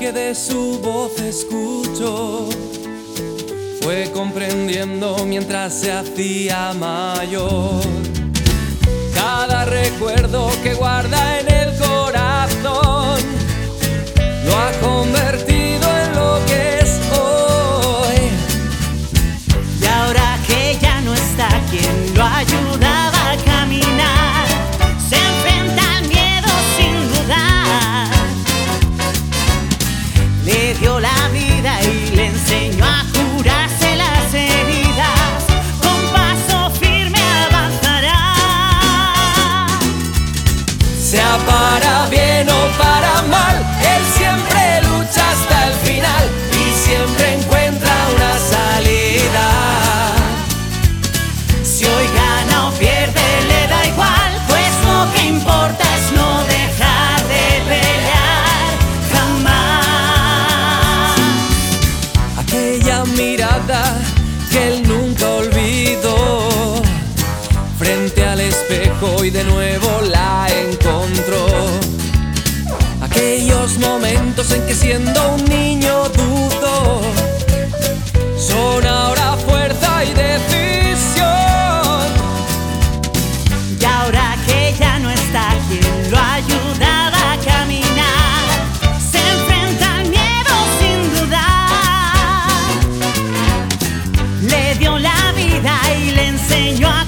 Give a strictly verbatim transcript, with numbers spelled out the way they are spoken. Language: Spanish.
que de su voz escucho fue comprendiendo mientras se hacía mayor. Cada recuerdo que guarda en el corazón lo ha convertido en lo que es hoy. Y ahora que ya no está quien lo ayudaba a caminar, se enfrenta al miedo sin dudar. Le dio la vida y le enseñó a curarse las heridas. Con paso firme avanzará. Sea para bien o para mal, él siempre lucha hasta el final y siempre encuentra una salida. Si hoy gana o pierde le da igual, pues lo que importa es no dejar de pelear jamás. Aquella mirada que él nunca olvidó, frente al espejo y de nuevo la encontró. Aquellos momentos en que siendo un niño dudó, son ahora fuerza y decisión. Y ahora que ya no está quien lo ayudaba a caminar, se enfrenta al miedo sin dudar. Le dio la vida y le enseñó a